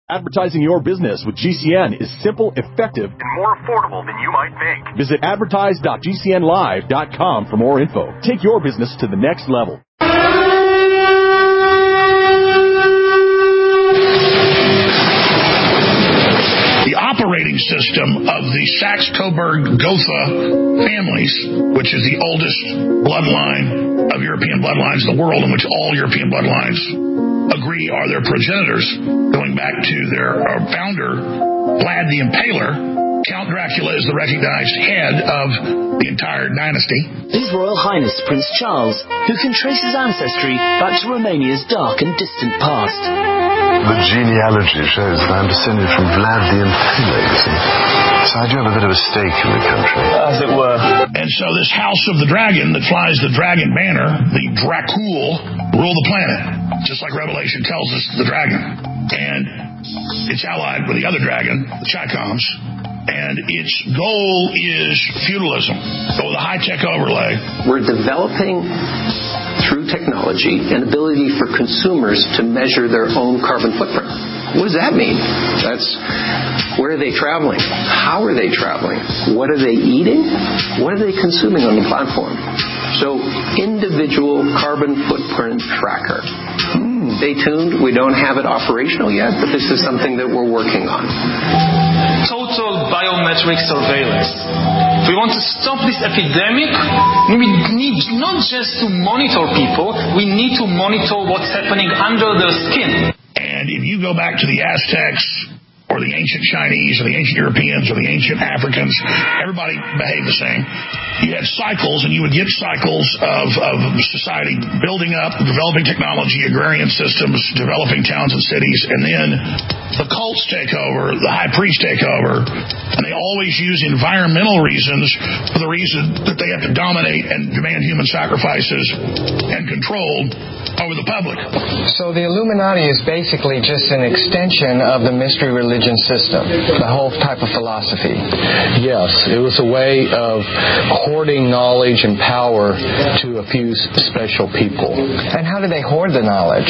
Advertising your business with GCN is simple, effective, and more affordable than you might think. Visit advertise.gcnlive.com for more info. Take your business to the next level. The operating system of the Saxe-Coburg-Gotha families, which is the oldest bloodline of European bloodlines in the world, in which all European bloodlines agree are their progenitors, going back to their founder, Vlad the Impaler. Count Dracula is the recognized head of the entire dynasty. His Royal Highness Prince Charles, who can trace his ancestry back to Romania's dark and distant past. The genealogy shows that I'm descended from Vlad the Impaler, you see. So I do have a bit of a stake in the country. As it were. And so this House of the Dragon that flies the dragon banner, the Dracul, rule the planet. Just like Revelation tells us, the dragon. And it's allied with the other dragon, the Chicoms. And its goal is feudalism, but with a high-tech overlay. We're developing, through technology, an ability for consumers to measure their own carbon footprint. What does that mean? That's where are they traveling? How are they traveling? What are they eating? What are they consuming on the platform? So, individual carbon footprint tracker. Stay tuned. We don't have it operational yet, but this is something that we're working on. Total biometric surveillance. If we want to stop this epidemic, we need not just to monitor people, we need to monitor what's happening under their skin. And if you go back to the Aztecs, or the ancient Chinese, or the ancient Europeans, or the ancient Africans, everybody behaved the same. You had cycles, and you would get cycles of society building up, developing technology, agrarian systems, developing towns and cities, and then the cults take over, the high priests take over, and they always use environmental reasons for the reason that they have to dominate and demand human sacrifices and control over the public. So the Illuminati is basically just an extension of the mystery religion system, the whole type of philosophy. Yes, it was a way of hoarding knowledge and power to a few special people. And how do they hoard the knowledge?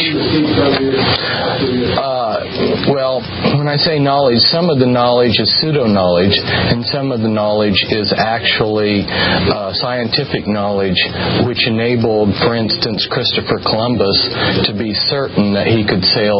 Well, when I say knowledge, some of the knowledge is pseudo-knowledge, and some of the knowledge is actually scientific knowledge, which enabled, for instance, Christopher Columbus to be certain that he could sail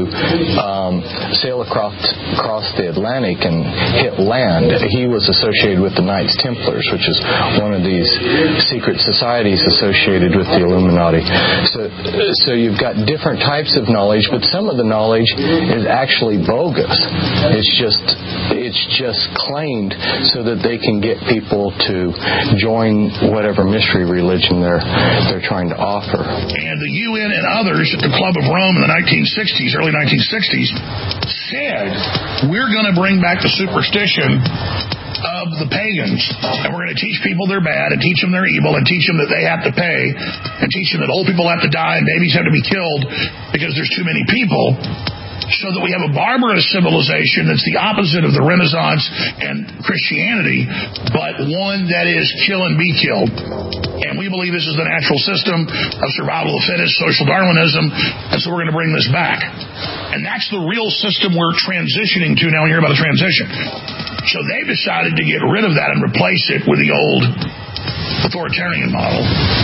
across the Atlantic and hit land. He was associated with the Knights Templars, which is one of these secret societies associated with the Illuminati. So you've got different types of knowledge, but some of the knowledge is actually bogus. It's just claimed so that they can get people to join whatever mystery religion they're trying to offer. And the UN and others at the Club of Rome in the 1960s, early 1960s, said, we're going to bring back the superstition of the pagans, and we're going to teach people they're bad, and teach them they're evil, and teach them that they have to pay, and teach them that old people have to die and babies have to be killed because there's too many people, so that we have a barbarous civilization that's the opposite of the Renaissance and Christianity, but one that is kill and be killed. And we believe this is the natural system of survival of the fittest, social Darwinism, and so we're going to bring this back. And that's the real system we're transitioning to now. We hear about a transition. So they've decided to get rid of that and replace it with the old authoritarian model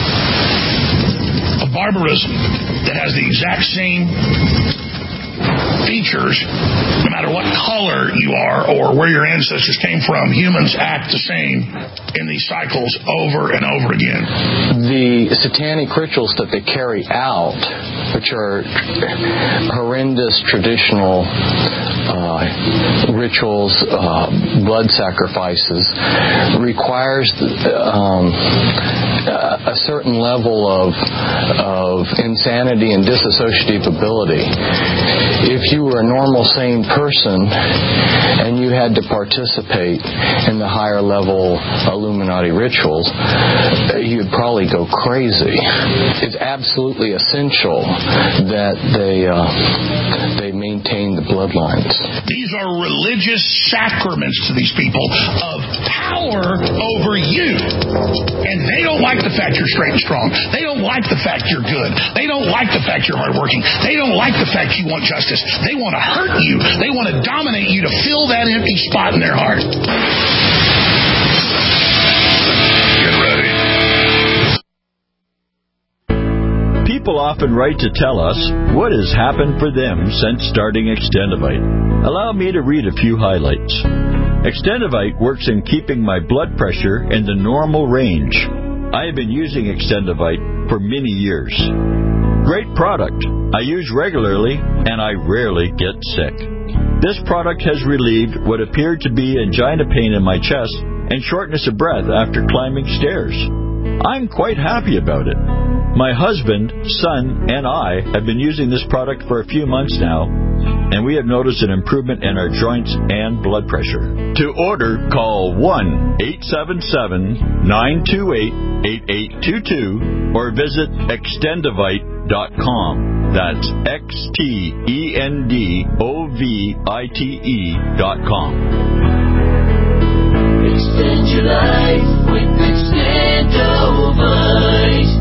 of barbarism that has the exact same features, no matter what color you are or where your ancestors came from. Humans act the same in these cycles over and over again. The satanic rituals that they carry out, which are horrendous traditional rituals, blood sacrifices, requires a certain level of insanity and dissociative ability. If you were a normal, sane person and you had to participate in the higher level Illuminati rituals, you'd probably go crazy. It's absolutely essential that they maintain maintain the bloodlines. These are religious sacraments to these people of power over you. And they don't like the fact you're straight and strong. They don't like the fact you're good. They don't like the fact you're hardworking. They don't like the fact you want justice. They want to hurt you. They want to dominate you to fill that empty spot in their heart. Get ready. People often write to tell us what has happened for them since starting Extendivite. Allow me to read a few highlights. Extendivite works in keeping my blood pressure in the normal range. I have been using Extendivite for many years. Great product. I use regularly, and I rarely get sick. This product has relieved what appeared to be angina pain in my chest and shortness of breath after climbing stairs. I'm quite happy about it. My husband, son, and I have been using this product for a few months now, and we have noticed an improvement in our joints and blood pressure. To order, call 1-877-928-8822 or visit Extendivite.com. That's Extendovite.com. Extend your life with Extendovite.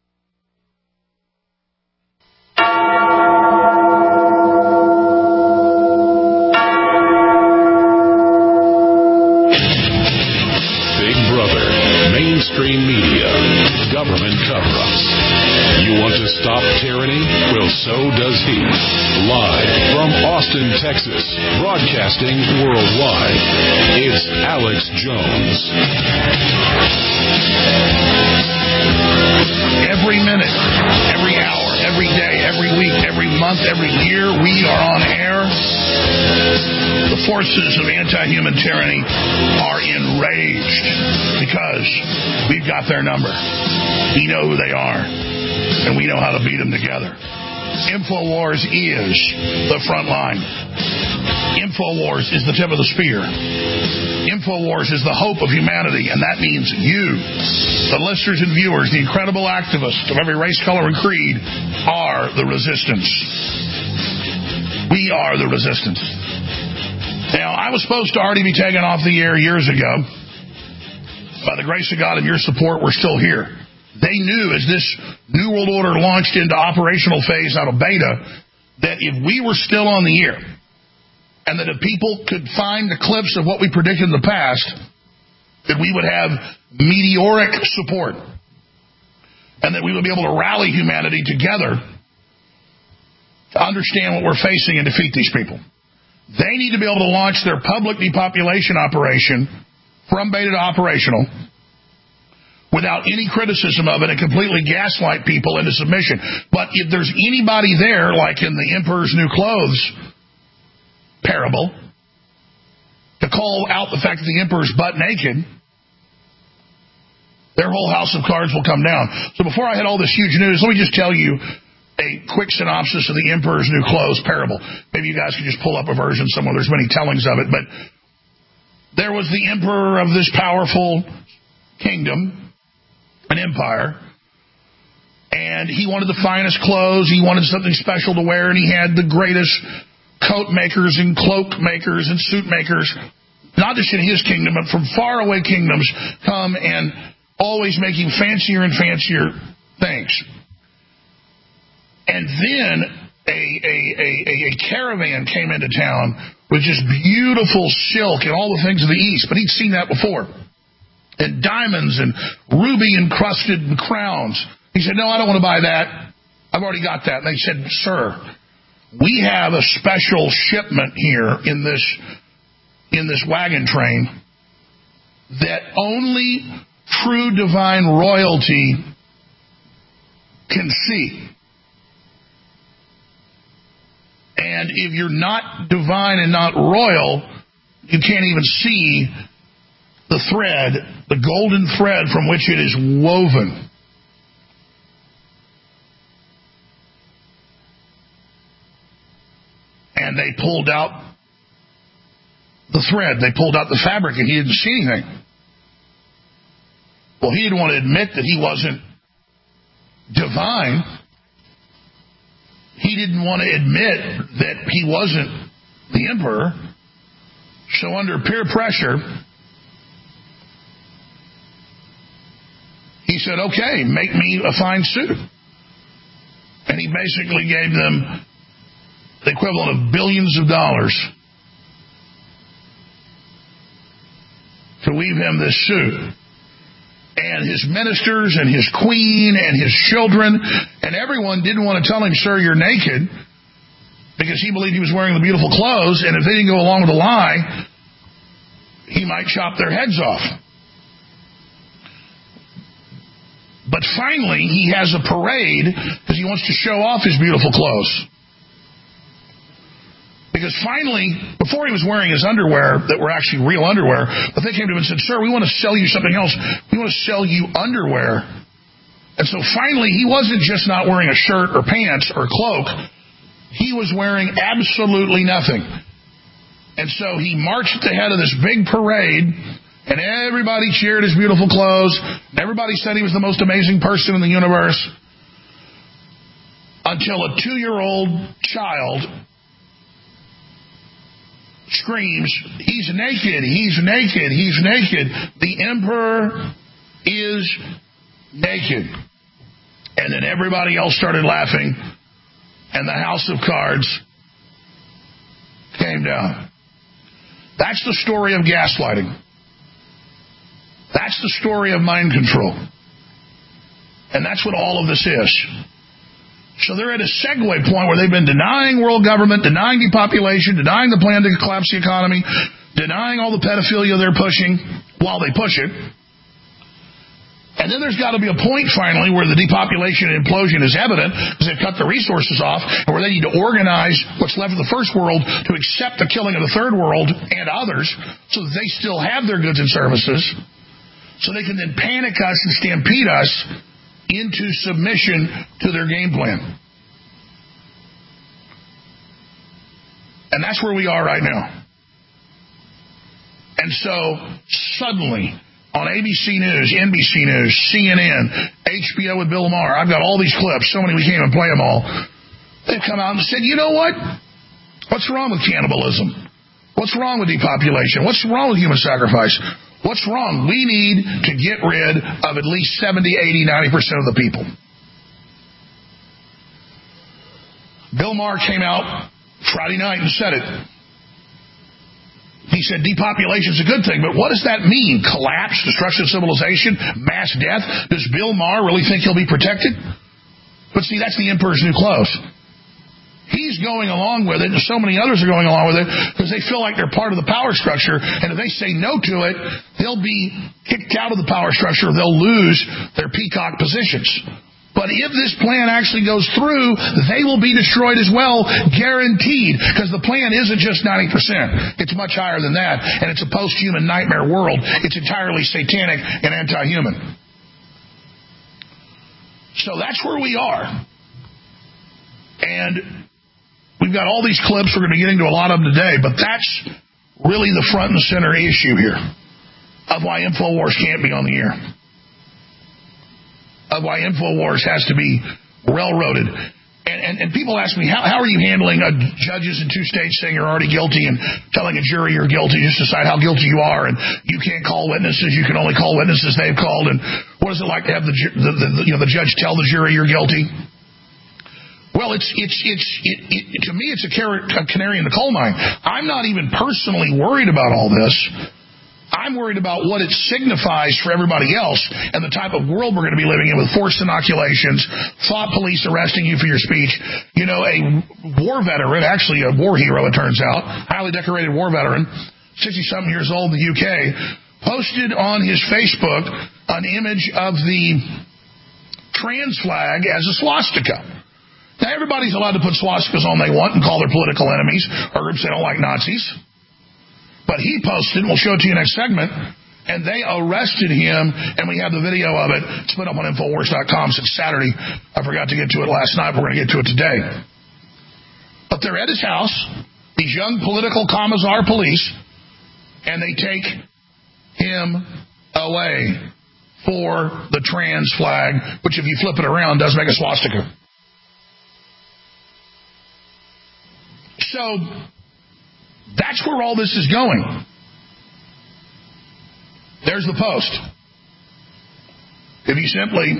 Mainstream media, government cover-ups. You want to stop tyranny? Well, so does he. Live from Austin, Texas, broadcasting worldwide, it's Alex Jones. Every minute, every hour, every day, every week, every month, every year, we are on air. The forces of anti-human tyranny are enraged because we've got their number. We know who they are, and we know how to beat them together. InfoWars is the front line. InfoWars is the tip of the spear. InfoWars is the hope of humanity, and that means you, the listeners and viewers, the incredible activists of every race, color, and creed, are the resistance. We are the resistance. Now, I was supposed to already be taken off the air years ago. By the grace of God and your support, we're still here. They knew as this New World Order launched into operational phase out of beta that if we were still on the air and that if people could find the clips of what we predicted in the past, that we would have meteoric support and that we would be able to rally humanity together to understand what we're facing and defeat these people. They need to be able to launch their public depopulation operation from beta to operational without any criticism of it and completely gaslight people into submission. But if there's anybody there, like in the Emperor's New Clothes parable, to call out the fact that the Emperor's butt naked, their whole house of cards will come down. So before I had all this huge news, let me just tell you a quick synopsis of the Emperor's New Clothes parable. Maybe you guys could just pull up a version somewhere. There's many tellings of it. But there was the emperor of this powerful kingdom, an empire, and he wanted the finest clothes. He wanted something special to wear, and he had the greatest coat makers and cloak makers and suit makers, not just in his kingdom, but from faraway kingdoms, come and always making fancier and fancier things. And then a caravan came into town with just beautiful silk and all the things of the East, but he'd seen that before. And diamonds and ruby-encrusted crowns. He said, no, I don't want to buy that. I've already got that. And they said, sir, we have a special shipment here in this wagon train that only true divine royalty can see. And if you're not divine and not royal, you can't even see the thread, the golden thread from which it is woven. And they pulled out the thread. They pulled out the fabric, and he didn't see anything. Well, he didn't want to admit that he wasn't divine. he didn't want to admit that he wasn't the emperor. So under peer pressure, he said, okay, make me a fine suit. And he basically gave them the equivalent of billions of dollars to weave him this suit. And his ministers and his queen and his children and everyone didn't want to tell him, sir, you're naked, because he believed he was wearing the beautiful clothes, and if they didn't go along with the lie, he might chop their heads off. But finally, he has a parade because he wants to show off his beautiful clothes. Because finally, before he was wearing his underwear that were actually real underwear, but they came to him and said, sir, we want to sell you something else. We want to sell you underwear. And so finally, he wasn't just not wearing a shirt or pants or cloak. He was wearing absolutely nothing. And so he marched at the head of this big parade, and everybody cheered his beautiful clothes. And everybody said he was the most amazing person in the universe. Until a 2-year-old child screams, he's naked, he's naked, he's naked. The emperor is naked. And then everybody else started laughing, and the house of cards came down. That's the story of gaslighting. That's the story of mind control. And that's what all of this is. So they're at a segue point where they've been denying world government, denying depopulation, denying the plan to collapse the economy, denying all the pedophilia they're pushing while they push it. And then there's got to be a point finally where the depopulation and implosion is evident because they've cut the resources off, and where they need to organize what's left of the first world to accept the killing of the third world and others so that they still have their goods and services, so they can then panic us and stampede us into submission to their game plan. And that's where we are right now. And so suddenly, on ABC News, NBC News, CNN, HBO with Bill Maher, I've got all these clips, so many we can't even play them all. They've come out and said, you know what? What's wrong with cannibalism? What's wrong with depopulation? What's wrong with human sacrifice? What's wrong? We need to get rid of at least 70, 80, 90% of the people. Bill Maher came out Friday night and said it. He said depopulation is a good thing, but what does that mean? Collapse, destruction of civilization, mass death? Does Bill Maher really think he'll be protected? But see, that's the emperor's new clothes. He's going along with it, and so many others are going along with it because they feel like they're part of the power structure, and if they say no to it, they'll be kicked out of the power structure, they'll lose their peacock positions. But if this plan actually goes through, they will be destroyed as well, guaranteed, because the plan isn't just 90%. It's much higher than that, and it's a post-human nightmare world. It's entirely satanic and anti-human. So that's where we are. And we've got all these clips. We're going to get into a lot of them today, but that's really the front and center issue here of why InfoWars can't be on the air, of why InfoWars has to be railroaded. And people ask me, how are you handling judges in 2 states saying you're already guilty and telling a jury you're guilty, just decide how guilty you are, and you can't call witnesses, you can only call witnesses they've called, and what is it like to have the judge tell the jury you're guilty? Well, to me, it's a canary in the coal mine. I'm not even personally worried about all this. I'm worried about what it signifies for everybody else and the type of world we're going to be living in with forced inoculations, thought police arresting you for your speech. You know, a war veteran, actually a war hero, it turns out, highly decorated war veteran, 60-something years old in the UK, posted on his Facebook an image of the trans flag as a swastika. Now, everybody's allowed to put swastikas on they want and call their political enemies or groups they don't like Nazis. But he posted, we'll show it to you next segment, and they arrested him, and we have the video of it. It's put up on Infowars.com since Saturday. I forgot to get to it last night, but we're going to get to it today. But they're at his house, these young political commissar police, and they take him away for the trans flag, which if you flip it around does make a swastika. So that's where all this is going. There's the post. If you simply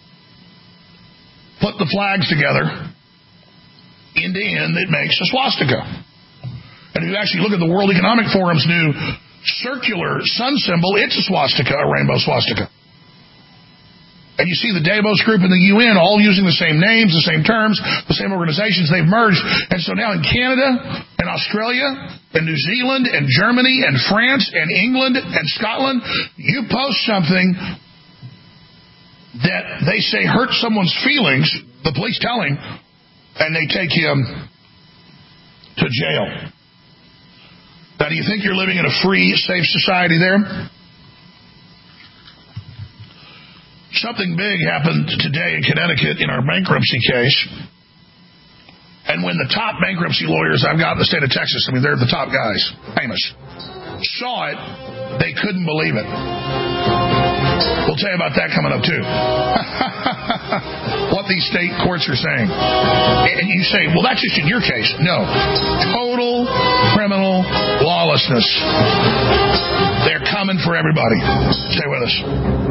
put the flags together, end to end, it makes a swastika. And if you actually look at the World Economic Forum's new circular sun symbol, it's a swastika, a rainbow swastika. And you see the Davos group and the UN all using the same names, the same terms, the same organizations. They've merged. And so now in Canada and Australia and New Zealand and Germany and France and England and Scotland, you post something that they say hurt someone's feelings, the police tell him, and they take him to jail. Now, do you think you're living in a free, safe society there? Something big happened today in Connecticut in our bankruptcy case. And when the top bankruptcy lawyers I've got in the state of Texas, I mean, they're the top guys, famous, saw it, they couldn't believe it. We'll tell you about that coming up, too. What these state courts are saying. And you say, well, that's just in your case. No. Total criminal lawlessness. They're coming for everybody. Stay with us.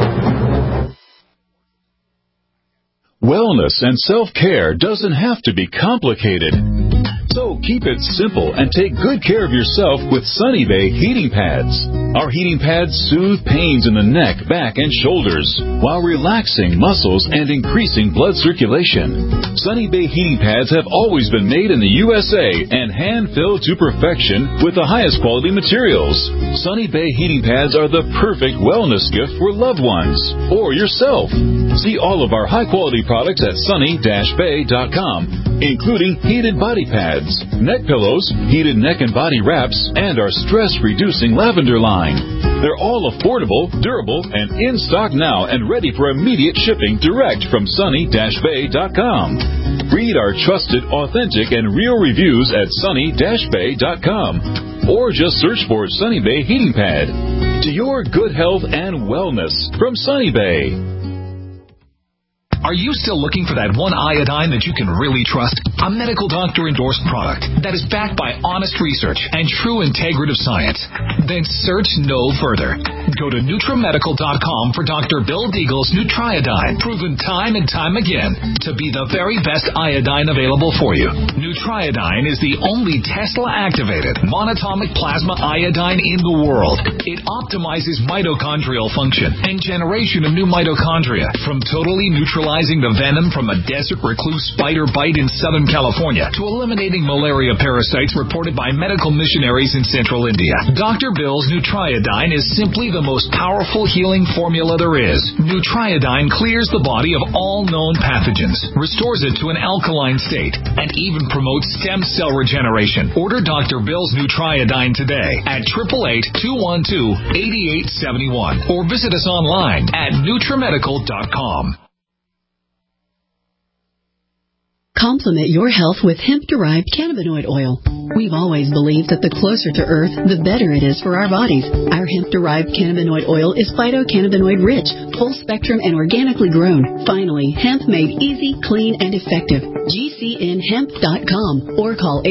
Wellness and self-care doesn't have to be complicated. So keep it simple and take good care of yourself with Sunny Bay heating pads. Our heating pads soothe pains in the neck, back, and shoulders while relaxing muscles and increasing blood circulation. Sunny Bay heating pads have always been made in the USA and hand-filled to perfection with the highest quality materials. Sunny Bay heating pads are the perfect wellness gift for loved ones or yourself. See all of our high-quality products at sunny-bay.com, including heated body pads, neck pillows, heated neck and body wraps, and our stress-reducing lavender line. They're all affordable, durable, and in stock now and ready for immediate shipping direct from sunny-bay.com. Read our trusted, authentic, and real reviews at sunny-bay.com or just search for Sunny Bay Heating Pad. To your good health and wellness from Sunny Bay. Are you still looking for that one iodine that you can really trust? A medical doctor-endorsed product that is backed by honest research and true integrative science? Then search no further. Go to NutriMedical.com for Dr. Bill Deagle's Nutriodine, proven time and time again to be the very best iodine available for you. Nutriodine is the only Tesla-activated monatomic plasma iodine in the world. It optimizes mitochondrial function and generation of new mitochondria from totally neutralizing the venom from a desert recluse spider bite in Southern California to eliminating malaria parasites reported by medical missionaries in Central India. Dr. Bill's Nutriodine is simply the most powerful healing formula there is. Nutriodine clears the body of all known pathogens, restores it to an alkaline state, and even promotes stem cell regeneration. Order Dr. Bill's Nutriodine today at 888-212-8871 or visit us online at NutriMedical.com. Complement your health with hemp-derived cannabinoid oil. We've always believed that the closer to Earth, the better it is for our bodies. Our hemp-derived cannabinoid oil is phytocannabinoid-rich, full-spectrum, and organically grown. Finally, hemp made easy, clean, and effective. GCNhemp.com or call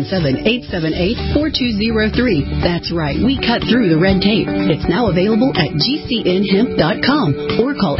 877-878-4203. That's right, we cut through the red tape. It's now available at GCNhemp.com or call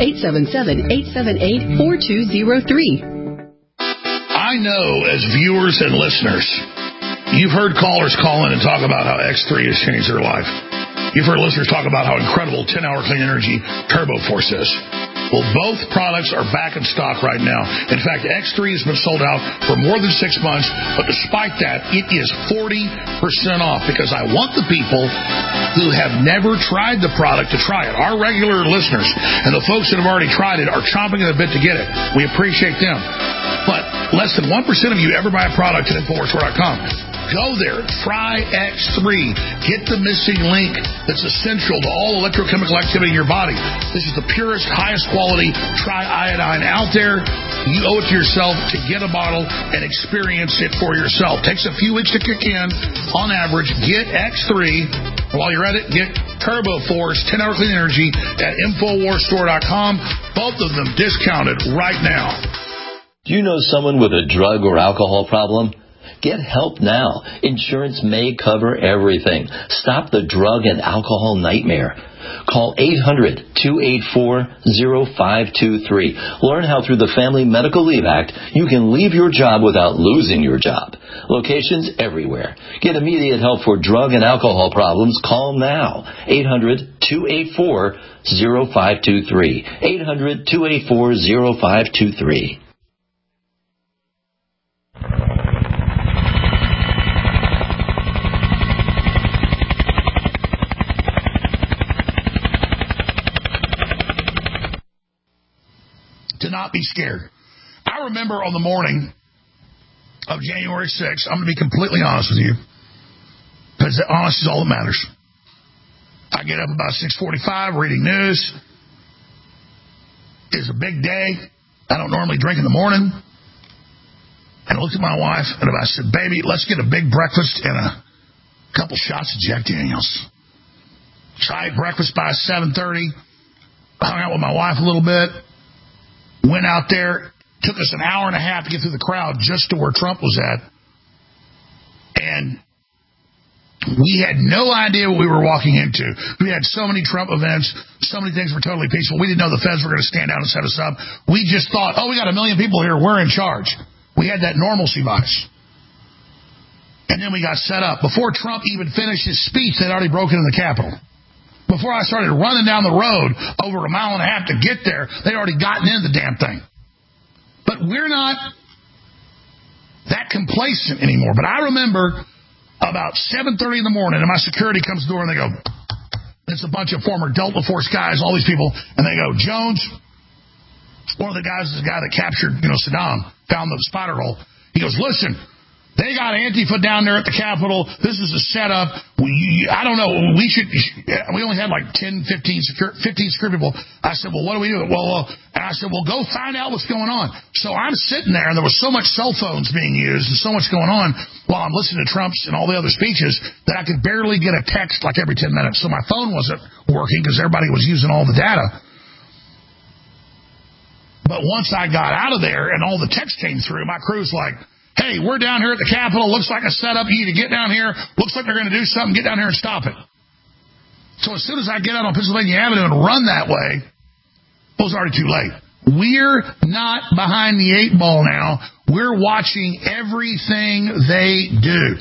877-878-4203. I know as viewers and listeners, you've heard callers call in and talk about how X3 has changed their life. You've heard listeners talk about how incredible 10-hour clean energy Turbo Force is. Well, both products are back in stock right now. In fact, X3 has been sold out for more than 6 months, but despite that, it is 40% off because I want the people who have never tried the product to try it. Our regular listeners and the folks that have already tried it are chomping at the bit to get it. We appreciate them. But less than 1% of you ever buy a product at InfoWarsStore.com. Go there. Try X3. Get the missing link that's essential to all electrochemical activity in your body. This is the purest, highest quality tri-iodine out there. You owe it to yourself to get a bottle and experience it for yourself. Takes a few weeks to kick in. On average, get X3. While you're at it, get Turbo Force 10-hour clean energy at InfoWarsStore.com. Both of them discounted right now. Do you know someone with a drug or alcohol problem? Get help now. Insurance may cover everything. Stop the drug and alcohol nightmare. Call 800-284-0523. Learn how through the Family Medical Leave Act you can leave your job without losing your job. Locations everywhere. Get immediate help for drug and alcohol problems. Call now. 800-284-0523. 800-284-0523. To not be scared. I remember on the morning of January 6th, I'm going to be completely honest with you, because honesty is all that matters. I get up about 6:45 reading news. It's a big day. I don't normally drink in the morning. And I looked at my wife and I said, baby, let's get a big breakfast and a couple shots of Jack Daniels. So I ate breakfast by 7:30. Hung out with my wife a little bit. Went out there, took us an hour and a half to get through the crowd just to where Trump was at. And we had no idea what we were walking into. We had so many Trump events, so many things were totally peaceful. We didn't know the feds were going to stand down and set us up. We just thought, we got 1 million people here, we're in charge. We had that normalcy bias. And then we got set up. Before Trump even finished his speech, they'd already broken into the Capitol. Before I started running down the road over 1.5 miles to get there, they'd already gotten into the damn thing. But we're not that complacent anymore. But I remember about 7:30 in the morning, and my security comes to the door, and they go, it's a bunch of former Delta Force guys, all these people, and they go, Jones, one of the guys is the guy that captured, Saddam, found the spider hole. He goes, listen, they got Antifa down there at the Capitol. This is a setup. I don't know. We only had like 10, 15 security people. I said, well, what do we do? And I said, well, go find out what's going on. So I'm sitting there, and there was so much cell phones being used and so much going on while I'm listening to Trump's and all the other speeches that I could barely get a text like every 10 minutes. So my phone wasn't working because everybody was using all the data. But once I got out of there and all the text came through, my crew's like, hey, we're down here at the Capitol. Looks like a setup. You need to get down here. Looks like they're going to do something. Get down here and stop it. So as soon as I get out on Pennsylvania Avenue and run that way, it was already too late. We're not behind the 8 ball now. We're watching everything they do.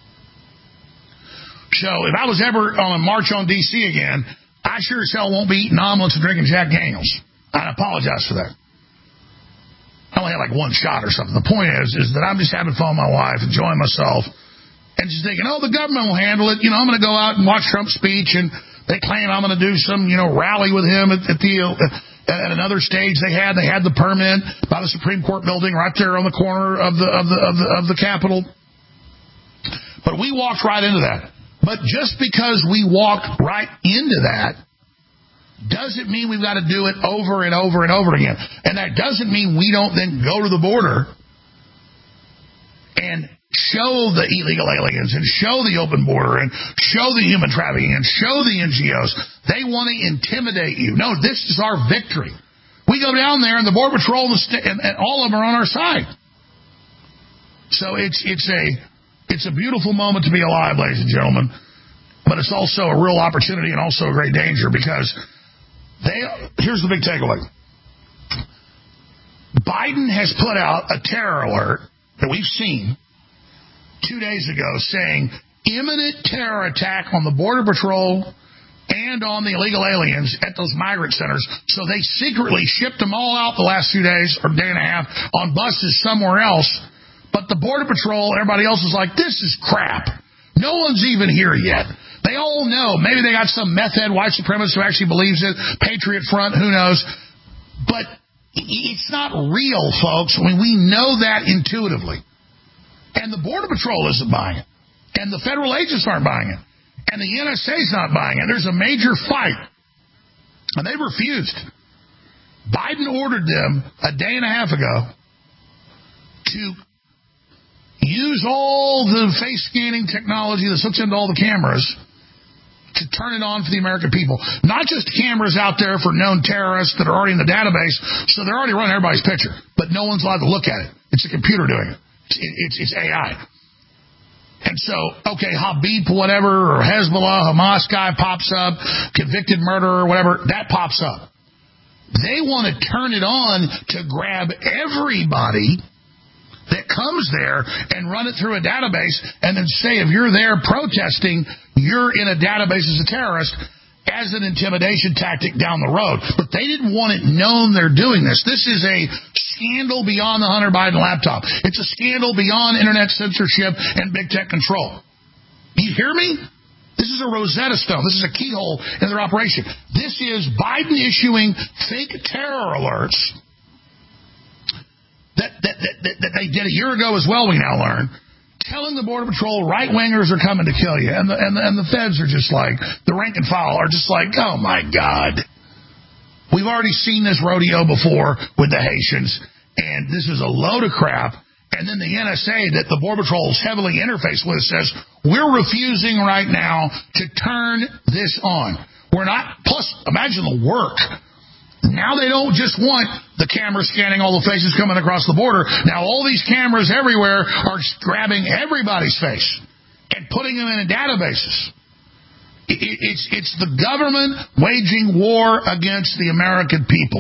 So if I was ever on a march on D.C. again, I sure as hell won't be eating omelets and drinking Jack Daniels. I apologize for that. I only had like one shot or something. The point is that I'm just having fun with my wife, enjoying myself, and just thinking, the government will handle it. I'm going to go out and watch Trump's speech, and they claim I'm going to do some, rally with him at another stage they had. They had the permit by the Supreme Court building right there on the corner of the Capitol. But we walked right into that. But just because we walked right into that doesn't mean we've got to do it over and over and over again. And that doesn't mean we don't then go to the border and show the illegal aliens and show the open border and show the human trafficking and show the NGOs. They want to intimidate you. No, this is our victory. We go down there and the Border Patrol and all of them are on our side. So it's a beautiful moment to be alive, ladies and gentlemen. But it's also a real opportunity and also a great danger because here's the big takeaway. Biden has put out a terror alert that we've seen 2 days ago saying imminent terror attack on the Border Patrol and on the illegal aliens at those migrant centers. So they secretly shipped them all out the last few days or day and a half on buses somewhere else. But the Border Patrol and everybody else is like, this is crap. No one's even here yet. They all know. Maybe they got some meth head white supremacist who actually believes it. Patriot Front, who knows? But it's not real, folks. I mean, we know that intuitively. And the Border Patrol isn't buying it. And the federal agents aren't buying it. And the NSA's not buying it. There's a major fight. And they refused. Biden ordered them a day and a half ago to use all the face scanning technology that hooks into all the cameras to turn it on for the American people. Not just cameras out there for known terrorists that are already in the database, so they're already running everybody's picture, but no one's allowed to look at it. It's a computer doing it. It's AI. And so, okay, Habib, whatever, or Hezbollah, Hamas guy pops up, convicted murderer, whatever, that pops up. They want to turn it on to grab everybody that comes there and run it through a database and then say if you're there protesting, you're in a database as a terrorist as an intimidation tactic down the road. But they didn't want it known they're doing this. This is a scandal beyond the Hunter Biden laptop. It's a scandal beyond internet censorship and big tech control. You hear me? This is a Rosetta Stone. This is a keyhole in their operation. This is Biden issuing fake terror alerts that they did a year ago as well, we now learn, telling the Border Patrol right-wingers are coming to kill you. And the feds are just like, the rank and file are just like, oh, my God. We've already seen this rodeo before with the Haitians, and this is a load of crap. And then the NSA that the Border Patrol is heavily interfaced with says, we're refusing right now to turn this on. We're not, plus, imagine the work. Now they don't just want the camera scanning all the faces coming across the border. Now all these cameras everywhere are grabbing everybody's face and putting them in databases. It's the government waging war against the American people.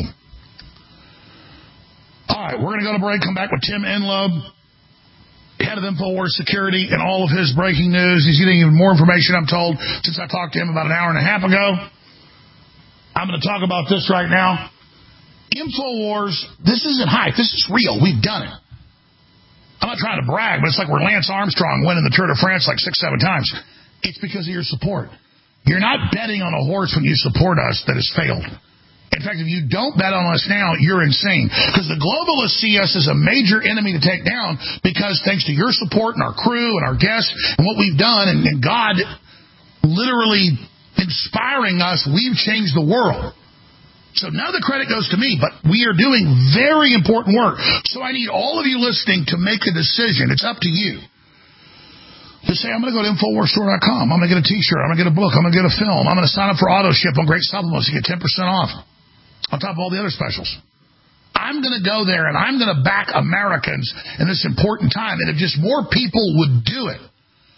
All right, we're going to go to break, come back with Tim Enloe, head of InfoWars Security, and all of his breaking news. He's getting even more information, I'm told, since I talked to him about an hour and a half ago. I'm going to talk about this right now. InfoWars, this isn't hype. This is real. We've done it. I'm not trying to brag, but it's like we're Lance Armstrong winning the Tour de France like 6-7 times. It's because of your support. You're not betting on a horse when you support us that has failed. In fact, if you don't bet on us now, you're insane. Because the globalists see us as a major enemy to take down because thanks to your support and our crew and our guests and what we've done and God literally inspiring us, we've changed the world. So none of the credit goes to me, but we are doing very important work. So I need all of you listening to make a decision. It's up to you. Just say, I'm going to go to InfoWarsStore.com. I'm going to get a T-shirt. I'm going to get a book. I'm going to get a film. I'm going to sign up for AutoShip on great supplements. You get 10% off on top of all the other specials. I'm going to go there, and I'm going to back Americans in this important time. And if just more people would do it,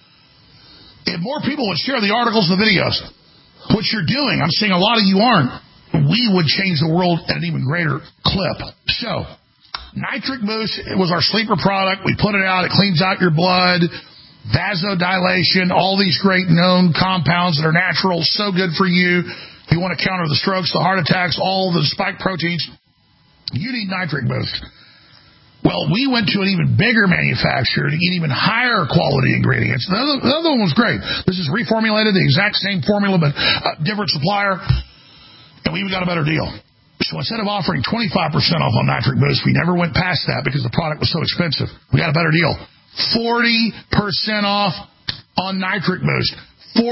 if more people would share the articles and the videos, what you're doing, I'm seeing a lot of you aren't, we would change the world at an even greater clip. So, Nitric Boost, it was our sleeper product. We put it out. It cleans out your blood, vasodilation, all these great known compounds that are natural, so good for you. If you want to counter the strokes, the heart attacks, all the spike proteins, you need Nitric Boost. Well, we went to an even bigger manufacturer to get even higher quality ingredients. The other one was great. This is reformulated, the exact same formula, but a different supplier. And we even got a better deal. So instead of offering 25% off on Nitric Boost, we never went past that because the product was so expensive. We got a better deal. 40% off on Nitric Boost.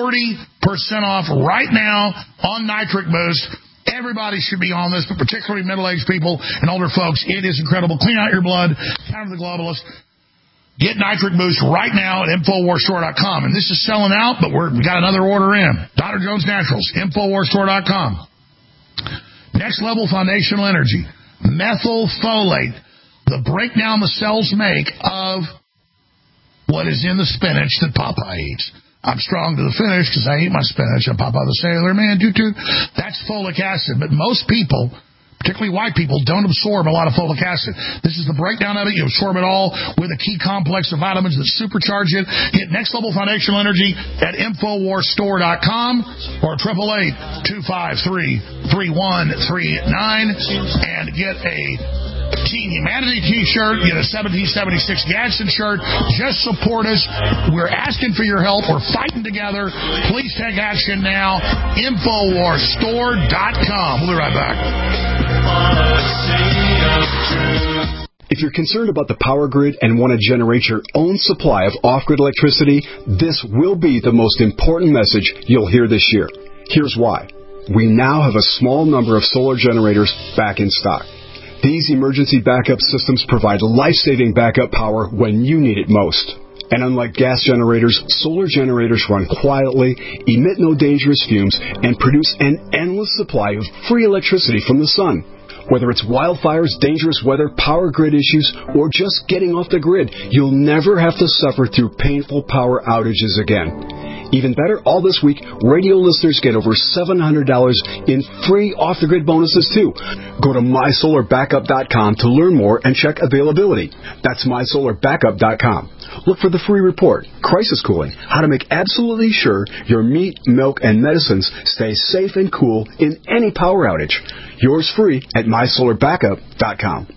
40% off right now on Nitric Boost. Everybody should be on this, but particularly middle-aged people and older folks. It is incredible. Clean out your blood. Counter the globalists. Get Nitric Boost right now at InfoWarsStore.com. And this is selling out, but we got another order in. Dr. Jones Naturals, InfoWarsStore.com. Next Level Foundational Energy. Methylfolate. The breakdown the cells make of what is in the spinach that Popeye eats. I'm strong to the finish because I eat my spinach. And Popeye the Sailor Man, that's folic acid. But most people, particularly white people, don't absorb a lot of folic acid. This is the breakdown of it. You absorb it all with a key complex of vitamins that supercharge it. Get Next Level Foundational Energy at InfoWarsStore.com or 888-253-3139 and get a Team Humanity T-shirt, get a 1776 Gadsden shirt. Just support us. We're asking for your help. We're fighting together. Please take action now. InfoWarsStore.com. We'll be right back. If you're concerned about the power grid and want to generate your own supply of off-grid electricity, this will be the most important message you'll hear this year. Here's why. We now have a small number of solar generators back in stock. These emergency backup systems provide life-saving backup power when you need it most. And unlike gas generators, solar generators run quietly, emit no dangerous fumes, and produce an endless supply of free electricity from the sun. Whether it's wildfires, dangerous weather, power grid issues, or just getting off the grid, you'll never have to suffer through painful power outages again. Even better, all this week, radio listeners get over $700 in free off-the-grid bonuses, too. Go to MySolarBackup.com to learn more and check availability. That's MySolarBackup.com. Look for the free report, Crisis Cooling, how to make absolutely sure your meat, milk, and medicines stay safe and cool in any power outage. Yours free at MySolarBackup.com.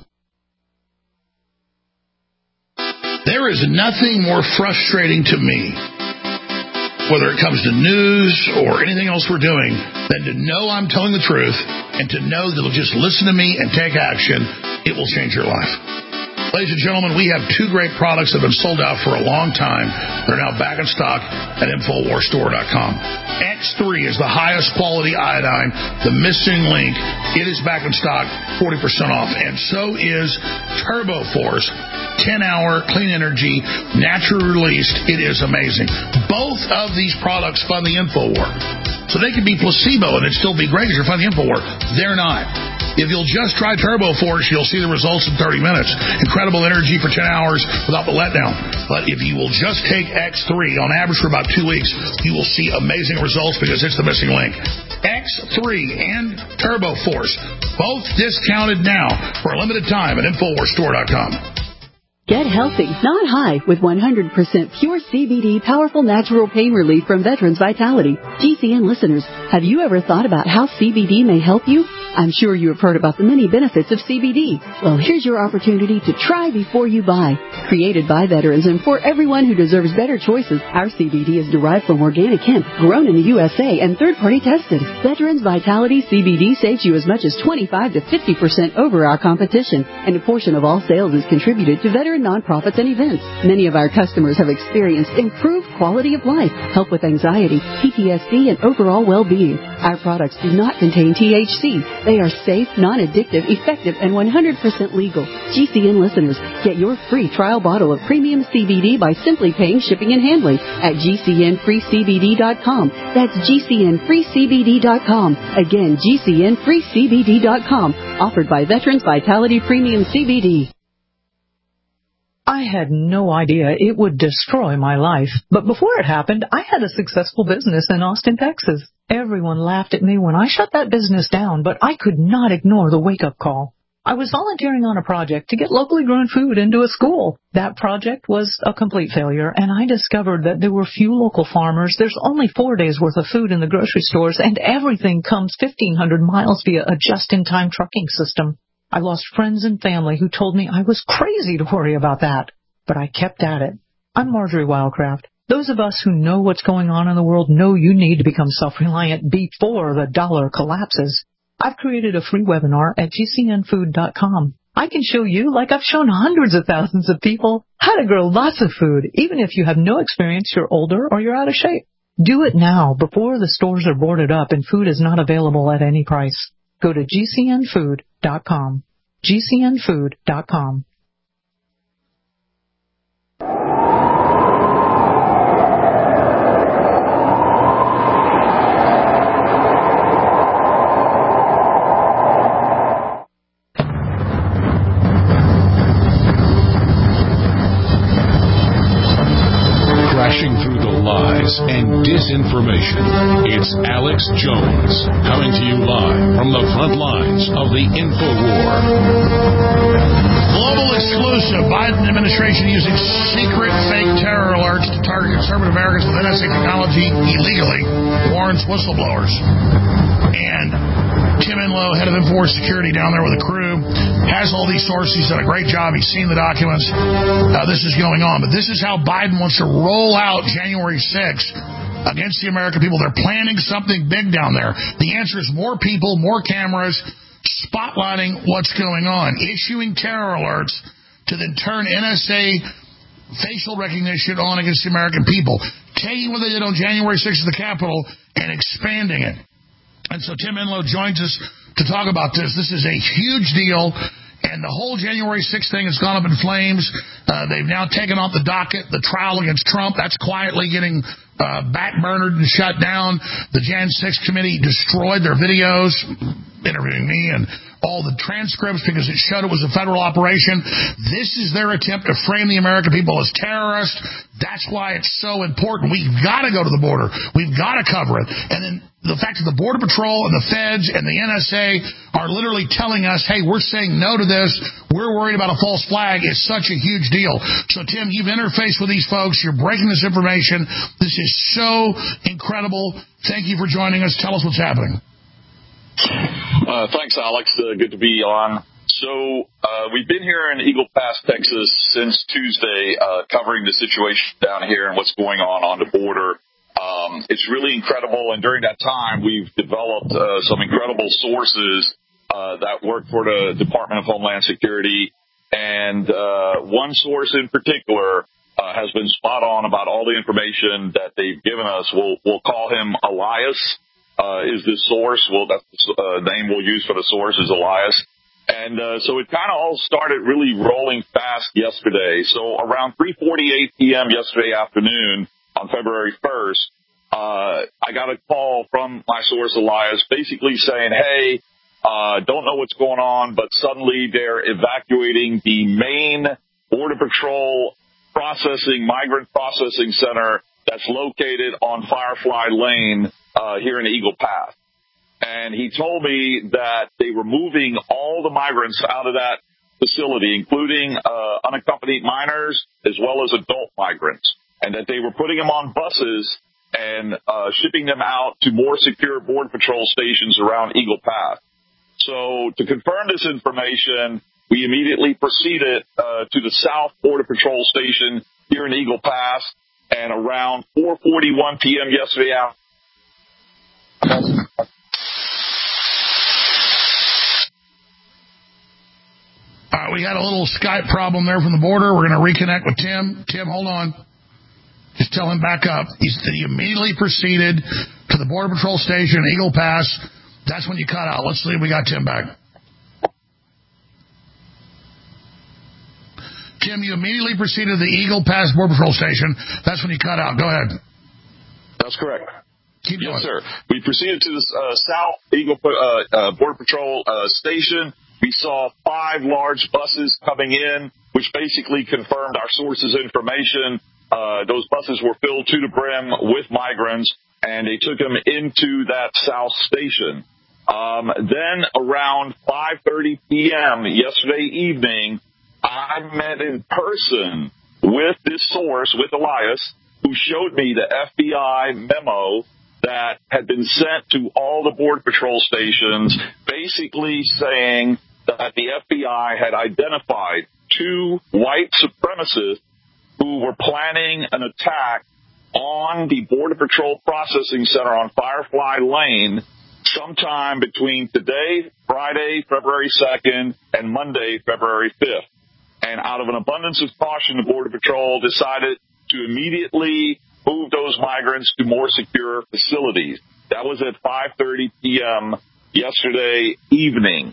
There is nothing more frustrating to me, whether it comes to news or anything else we're doing, than to know I'm telling the truth and to know that they'll just listen to me and take action. It will change your life. Ladies and gentlemen, we have two great products that have been sold out for a long time. They're now back in stock at InfoWarsStore.com. X3 is the highest quality iodine, the missing link. It is back in stock, 40% off. And so is TurboForce, 10-hour clean energy, naturally released. It is amazing. Both of these products fund the InfoWar. So they could be placebo and it'd still be great because you're funding the InfoWar. They're not. If you'll just try TurboForce, you'll see the results in 30 minutes. Incredible energy for 10 hours without the letdown. But if you will just take X3 on average for about 2 weeks, you will see amazing results because it's the missing link. X3 and TurboForce, both discounted now for a limited time at InfoWarsStore.com. Get healthy, not high, with 100% pure CBD powerful natural pain relief from Veterans Vitality. GCN listeners, have you ever thought about how CBD may help you? I'm sure you have heard about the many benefits of CBD. Well, here's your opportunity to try before you buy. Created by veterans and for everyone who deserves better choices, our CBD is derived from organic hemp, grown in the USA, and third-party tested. Veterans Vitality CBD saves you as much as 25 to 50% over our competition, and a portion of all sales is contributed to veteran nonprofits and events. Many of our customers have experienced improved quality of life, help with anxiety, PTSD, and overall well-being. Our products do not contain THC. They are safe, non-addictive, effective, and 100% legal. GCN listeners, get your free trial bottle of premium CBD by simply paying shipping and handling at GCNFreeCBD.com. That's GCNFreeCBD.com. Again, GCNFreeCBD.com. Offered by Veterans Vitality Premium CBD. I had no idea it would destroy my life. But before it happened, I had a successful business in Austin, Texas. Everyone laughed at me when I shut that business down, but I could not ignore the wake-up call. I was volunteering on a project to get locally grown food into a school. That project was a complete failure, and I discovered that there were few local farmers. There's only 4 days' worth of food in the grocery stores, and everything comes 1,500 miles via a just-in-time trucking system. I lost friends and family who told me I was crazy to worry about that. But I kept at it. I'm Marjorie Wildcraft. Those of us who know what's going on in the world know you need to become self-reliant before the dollar collapses. I've created a free webinar at GCNfood.com. I can show you, like I've shown hundreds of thousands of people, how to grow lots of food, even if you have no experience, you're older, or you're out of shape. Do it now before the stores are boarded up and food is not available at any price. Go to GCNfood.com. GCNfood.com. Crashing through the lies and disinformation, it's Alex Jones, coming to you live from the front lines of the InfoWar. Global exclusive. Biden administration using secret fake terror alerts to target conservative Americans with NSA technology illegally, warns whistleblowers. And Tim Enlow, head of InfoWars Security down there with a crew, has all these sources. He's done a great job. He's seen the documents. This is going on. But this is how Biden wants to roll out January 6th against the American people. They're planning something big down there. The answer is more people, more cameras, spotlighting what's going on, issuing terror alerts to then turn NSA facial recognition on against the American people, taking what they did on January 6th at the Capitol and expanding it. And so Tim Enlow joins us to talk about this. This is a huge deal, and the whole January 6th thing has gone up in flames. They've now taken off the docket the trial against Trump. That's quietly getting backburnered and shut down. The Jan 6 committee destroyed their videos, interviewing me, and all the transcripts because it showed it was a federal operation. This is their attempt to frame the American people as terrorists. That's why it's so important. We've got to go to the border. We've got to cover it. And then the fact that the Border Patrol and the feds and the NSA are literally telling us, hey, we're saying no to this. We're worried about a false flag is such a huge deal. So, Tim, you've interfaced with these folks. You're breaking this information. This is so incredible. Thank you for joining us. Tell us what's happening. Thanks, Alex. Good to be on. So we've been here in Eagle Pass, Texas since Tuesday, covering the situation down here and what's going on the border. It's really incredible, and during that time, we've developed some incredible sources that work for the Department of Homeland Security, and one source in particular has been spot on about all the information that they've given us. We'll call him Elias. Is this source? Well, that's the name we'll use for the source is Elias. And so it kind of all started really rolling fast yesterday. So around 3:48 p.m. yesterday afternoon on February 1st, I got a call from my source, Elias, basically saying, hey, don't know what's going on, but suddenly they're evacuating the main Border Patrol migrant processing center that's located on Firefly Lane here in Eagle Pass. And he told me that they were moving all the migrants out of that facility, including unaccompanied minors as well as adult migrants, and that they were putting them on buses and shipping them out to more secure Border Patrol stations around Eagle Pass. So to confirm this information, we immediately proceeded to the South Border Patrol station here in Eagle Pass, and around 4:41 p.m. yesterday afternoon, we had a little Skype problem there from the border. We're going to reconnect with Tim. Tim, hold on. Just tell him back up. He said he immediately proceeded to the Border Patrol station, Eagle Pass. That's when you cut out. Let's see if we got Tim back. Tim, you immediately proceeded to the Eagle Pass Border Patrol station. That's when you cut out. Go ahead. That's correct. Keep going. Yes, sir. We proceeded to the South Eagle Border Patrol station. We saw 5 large buses coming in, which basically confirmed our sources' information. Those buses were filled to the brim with migrants, and they took them into that South station. Then around 5:30 p.m. yesterday evening, I met in person with this source, with Elias, who showed me the FBI memo that had been sent to all the Border Patrol stations, basically saying that the FBI had identified 2 white supremacists who were planning an attack on the Border Patrol processing center on Firefly Lane sometime between today, Friday, February 2nd, and Monday, February 5th. And out of an abundance of caution, the Border Patrol decided to immediately move those migrants to more secure facilities. That was at 5:30 p.m. yesterday evening.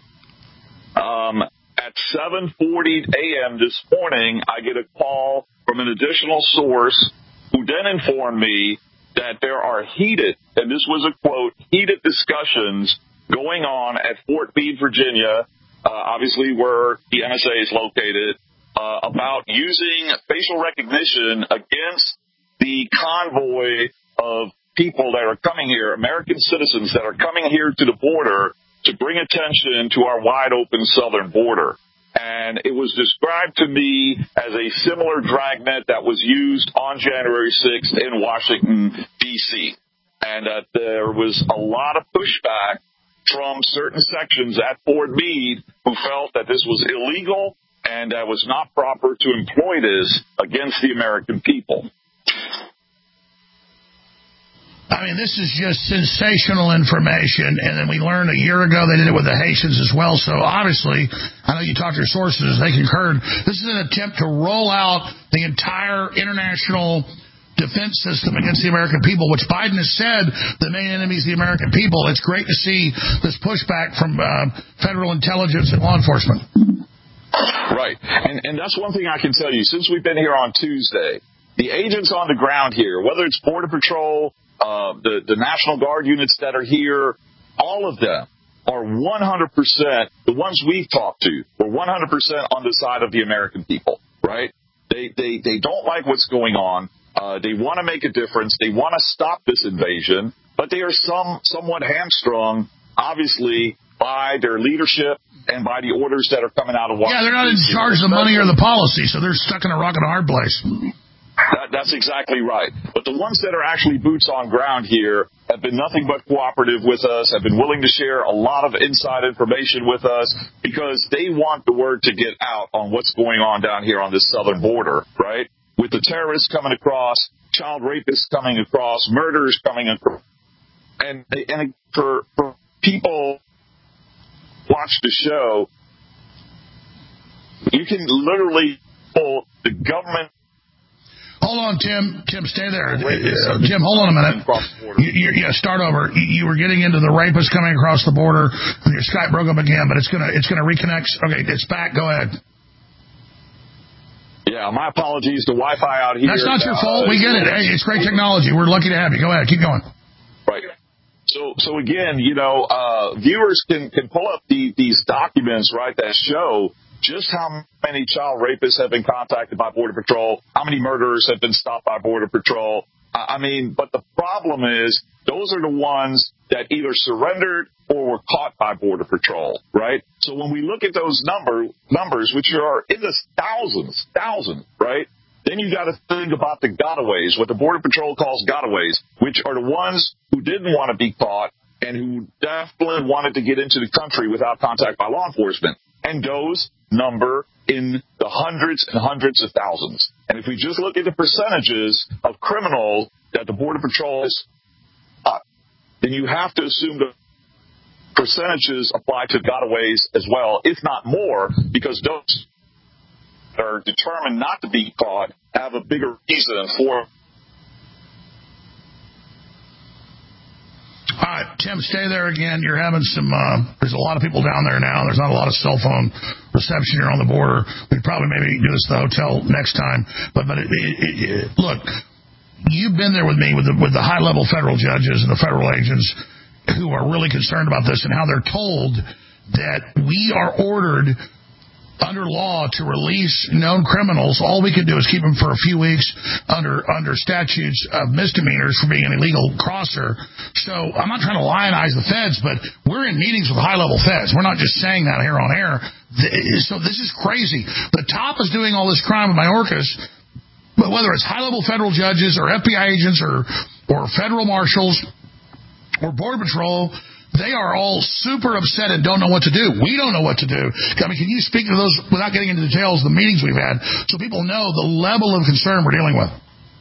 At 7:40 a.m. this morning, I get a call from an additional source who then informed me that there are heated, and this was a quote, heated discussions going on at Fort Meade, Virginia, obviously where the NSA is located, about using facial recognition against the convoy of people that are coming here, American citizens that are coming here to the border to bring attention to our wide-open southern border. And it was described to me as a similar dragnet that was used on January 6th in Washington, D.C., and that there was a lot of pushback from certain sections at Fort Meade who felt that this was illegal and that was not proper to employ this against the American people. I mean, this is just sensational information, and then we learned a year ago they did it with the Haitians as well, so obviously, I know you talked to your sources, they concurred. This is an attempt to roll out the entire international defense system against the American people, which Biden has said the main enemy is the American people. It's great to see this pushback from federal intelligence and law enforcement. Right, and that's one thing I can tell you. Since we've been here on Tuesday, the agents on the ground here, whether it's Border Patrol, the National Guard units that are here, all of them are 100%, the ones we've talked to, were 100% on the side of the American people, right? They don't like what's going on. They want to make a difference. They want to stop this invasion, but they are somewhat hamstrung, obviously, by their leadership and by the orders that are coming out of Washington. Yeah, they're not in charge of the money or the policy, so they're stuck in a rock and a hard place. That's exactly right. But the ones that are actually boots on ground here have been nothing but cooperative with us, have been willing to share a lot of inside information with us because they want the word to get out on what's going on down here on this southern border, right? With the terrorists coming across, child rapists coming across, murderers coming across. And for people watch the show, you can literally pull the government. Hold on, Tim. Tim, stay there. Jim, hold on a minute. Start over. You were getting into the rapists coming across the border, and your Skype broke up again, but it's gonna reconnect. Okay, it's back. Go ahead. Yeah, my apologies. The Wi-Fi out here. That's not your fault. We get it. Hey, it's great technology. We're lucky to have you. Go ahead. Keep going. Right. So again, viewers can pull up these documents, right, that show just how many child rapists have been contacted by Border Patrol, how many murderers have been stopped by Border Patrol. But the problem is those are the ones that either surrendered or were caught by Border Patrol, right? So when we look at those numbers, which are in the thousands, right? Then you got to think about the gotaways, what the Border Patrol calls gotaways, which are the ones who didn't want to be caught and who definitely wanted to get into the country without contact by law enforcement. And those number in the hundreds and hundreds of thousands. And if we just look at the percentages of criminals that the Border Patrol is, then you have to assume the percentages apply to gotaways as well, if not more, because those that are determined not to be caught have a bigger reason for. All right, Tim, stay there again. You're having some, there's a lot of people down there now. There's not a lot of cell phone reception here on the border. We'd probably maybe do this at the hotel next time. But look, you've been there with me with the high-level federal judges and the federal agents who are really concerned about this and how they're told that we are ordered under law to release known criminals. All we can do is keep them for a few weeks under statutes of misdemeanors for being an illegal crosser. So I'm not trying to lionize the feds, but we're in meetings with high-level feds. We're not just saying that here on air. So this is crazy. The top is doing all this crime with Mayorkas, but whether it's high-level federal judges or FBI agents or federal marshals or Border Patrol, they are all super upset and don't know what to do. We don't know what to do. I mean, can you speak to those without getting into details of the meetings we've had so people know the level of concern we're dealing with?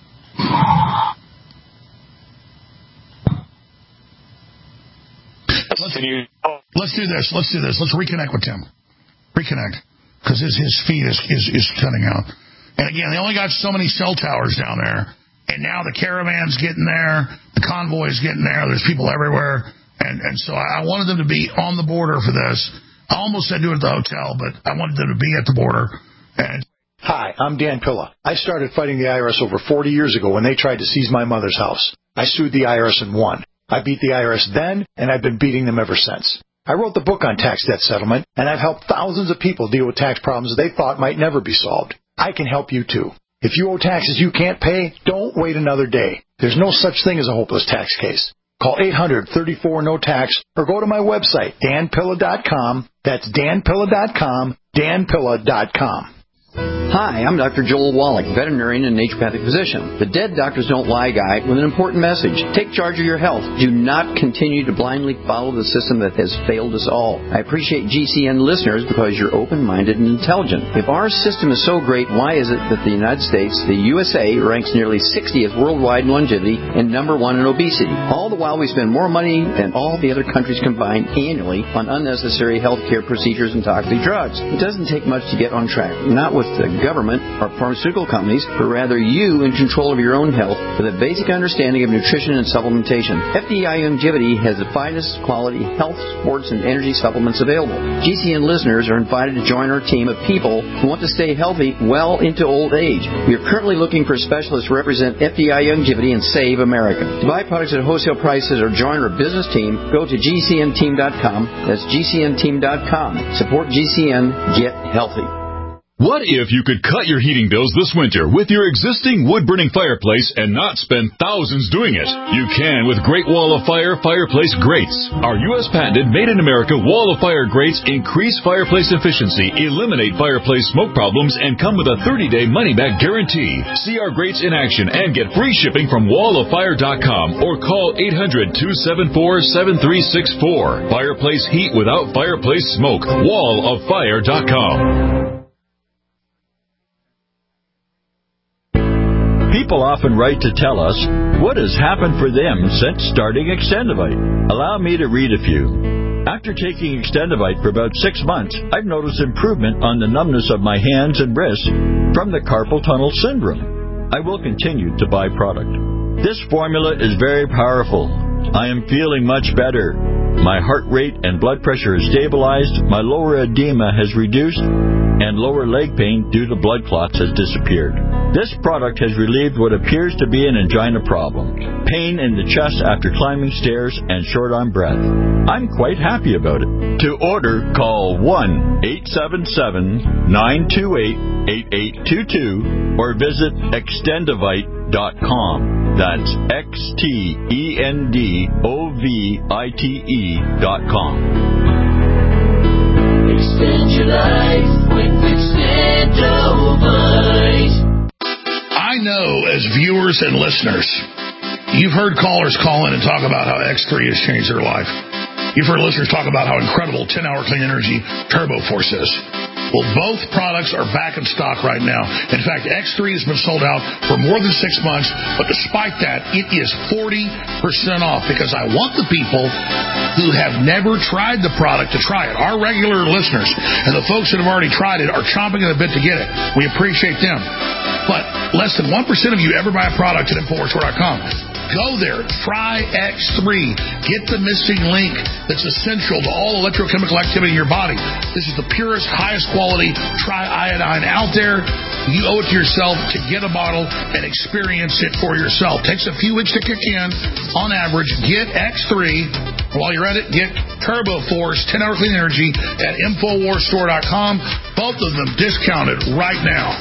Let's do this. Let's reconnect with Tim. Reconnect. Because his feed is cutting out. And again, they only got so many cell towers down there. And now the caravan's getting there. The convoy's getting there. There's people everywhere. And so I wanted them to be on the border for this. I almost said do it at the hotel, but I wanted them to be at the border. Hi, I'm Dan Pilla. I started fighting the IRS over 40 years ago when they tried to seize my mother's house. I sued the IRS and won. I beat the IRS then, and I've been beating them ever since. I wrote the book on tax debt settlement, and I've helped thousands of people deal with tax problems they thought might never be solved. I can help you too. If you owe taxes you can't pay, don't wait another day. There's no such thing as a hopeless tax case. Call 800-34-NO-TAX or go to my website, danpilla.com. That's danpilla.com, danpilla.com. Hi, I'm Dr. Joel Wallach, veterinarian and naturopathic physician. The Dead Doctors Don't Lie guy with an important message. Take charge of your health. Do not continue to blindly follow the system that has failed us all. I appreciate GCN listeners because you're open-minded and intelligent. If our system is so great, why is it that the United States, the USA, ranks nearly 60th worldwide in longevity and number 1 in obesity? All the while we spend more money than all the other countries combined annually on unnecessary health care procedures and toxic drugs. It doesn't take much to get on track, not with with the government or pharmaceutical companies, but rather you in control of your own health with a basic understanding of nutrition and supplementation. FDI Longevity has the finest quality health, sports, and energy supplements available. GCN listeners are invited to join our team of people who want to stay healthy well into old age. We are currently looking for specialists to represent FDI Longevity and Save America. To buy products at wholesale prices or join our business team, go to GCNteam.com. That's GCNteam.com. Support GCN. Get healthy. What if you could cut your heating bills this winter with your existing wood-burning fireplace and not spend thousands doing it? You can with Great Wall of Fire fireplace grates. Our U.S.-patented, made-in-America Wall of Fire grates increase fireplace efficiency, eliminate fireplace smoke problems, and come with a 30-day money-back guarantee. See our grates in action and get free shipping from walloffire.com or call 800-274-7364. Fireplace heat without fireplace smoke. walloffire.com. People often write to tell us what has happened for them since starting Extendivite. Allow me to read a few. After taking Extendivite for about 6 months, I've noticed improvement on the numbness of my hands and wrists from the carpal tunnel syndrome. I will continue to buy product. This formula is very powerful. I am feeling much better. My heart rate and blood pressure is stabilized, my lower edema has reduced, and lower leg pain due to blood clots has disappeared. This product has relieved what appears to be an angina problem, pain in the chest after climbing stairs, and short on breath. I'm quite happy about it. To order, call 1-877-928-8822 or visit Extendivite.com. That's XTENDOVITE.com. Extend your life with Extendivite. I know as viewers and listeners, you've heard callers call in and talk about how X3 has changed their life. You've heard listeners talk about how incredible 10-hour clean energy Turbo Force is. Well, both products are back in stock right now. In fact, X3 has been sold out for more than 6 months, but despite that, it is 40% off because I want the people who have never tried the product to try it. Our regular listeners and the folks that have already tried it are chomping at the bit to get it. We appreciate them. But less than 1% of you ever buy a product at InfoWarsStore.com. Go there. Try X3. Get the missing link that's essential to all electrochemical activity in your body. This is the purest, highest quality triiodine out there. You owe it to yourself to get a bottle and experience it for yourself. Takes a few weeks to kick in. On average, get X3. While you're at it, get Turbo Force 10-hour clean energy at InfoWarsStore.com. Both of them discounted right now.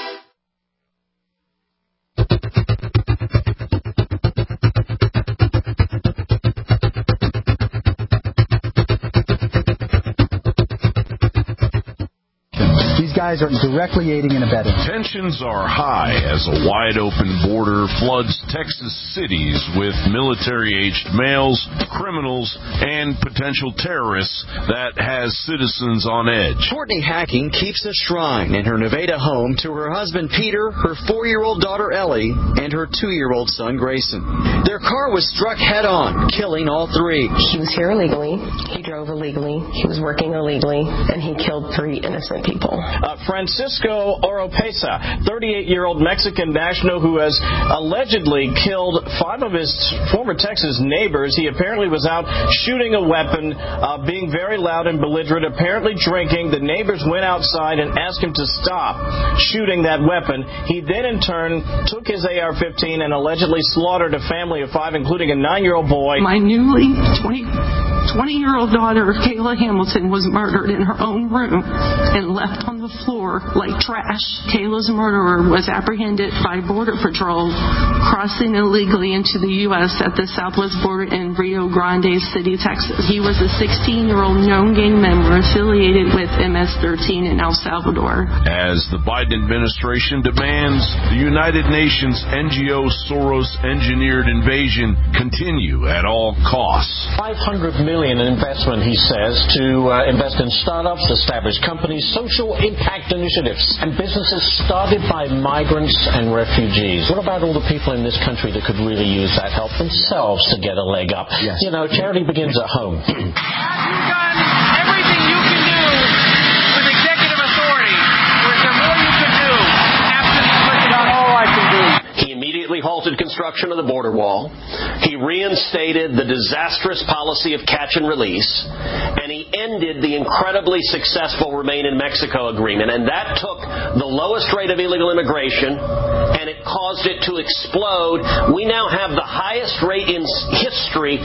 Guys are directly aiding and abetting. Tensions are high as a wide-open border floods Texas cities with military-aged males, criminals, and potential terrorists that has citizens on edge. Courtney Hacking keeps a shrine in her Nevada home to her husband Peter, her 4-year-old daughter Ellie, and her 2-year-old son Grayson. Their car was struck head-on, killing all 3. He was here illegally, he drove illegally, he was working illegally, and he killed 3 innocent people. Francisco Oropesa, 38-year-old Mexican national who has allegedly killed 5 of his former Texas neighbors. He apparently was out shooting a weapon, being very loud and belligerent, apparently drinking. The neighbors went outside and asked him to stop shooting that weapon. He then, in turn, took his AR-15 and allegedly slaughtered a family of 5, including a 9-year-old boy. My newly 20-year-old daughter, Kayla Hamilton, was murdered in her own room and left on the floor like trash. Kayla's murderer was apprehended by Border Patrol crossing illegally into the U.S. at the southwest border in Rio Grande City, Texas. He was a 16-year-old known gang member affiliated with MS-13 in El Salvador. As the Biden administration demands the United Nations NGO Soros-engineered invasion continue at all costs. $500 million in investment, he says, to invest in startups, established companies, social impact initiatives, and businesses started by migrants and refugees. What about all the people in this country that could really use that help themselves to get a leg up? Yes. You know, charity begins at home. Have you done everything you can do with executive authority? Or is there more you halted construction of the border wall. He reinstated the disastrous policy of catch and release. And he ended the incredibly successful Remain in Mexico agreement. And that took the lowest rate of illegal immigration, and it caused it to explode. We now have the highest rate in history.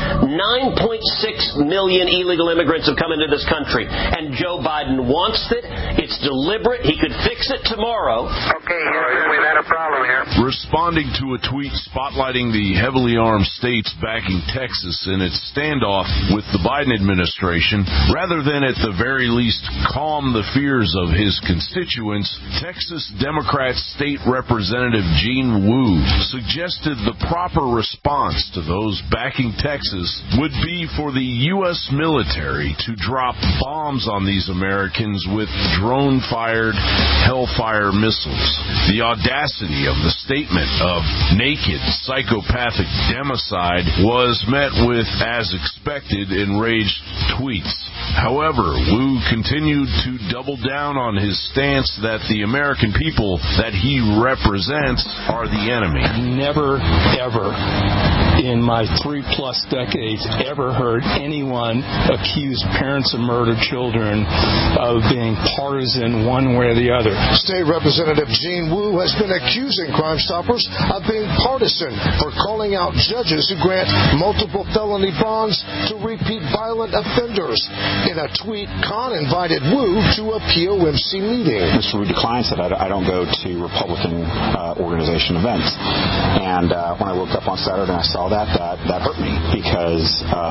9.6 million illegal immigrants have come into this country. And Joe Biden wants it. It's deliberate. He could fix it tomorrow. Okay, Houston, we've had a problem here. Responding to a tweet spotlighting the heavily armed states backing Texas in its standoff with the Biden administration, rather than at the very least calm the fears of his constituents, Texas Democrat State Representative Gene Wu suggested the proper response to those backing Texas would be for the U.S. military to drop bombs on these Americans with drone-fired Hellfire missiles. The audacity of the statement of naked, psychopathic democide was met with, as expected, enraged tweets. However, Wu continued to double down on his stance that the American people that he represents are the enemy. Never, ever in my 3+ decades ever heard anyone accuse parents of murdered children of being partisan one way or the other. State Representative Gene Wu has been accusing Crime Stoppers of being partisan for calling out judges who grant multiple felony bonds to repeat violent offenders. In a tweet, Khan invited Wu to a POMC meeting. Mr. Wu declined, said, I don't go to Republican organization events. And when I woke up on Saturday and I saw that hurt me because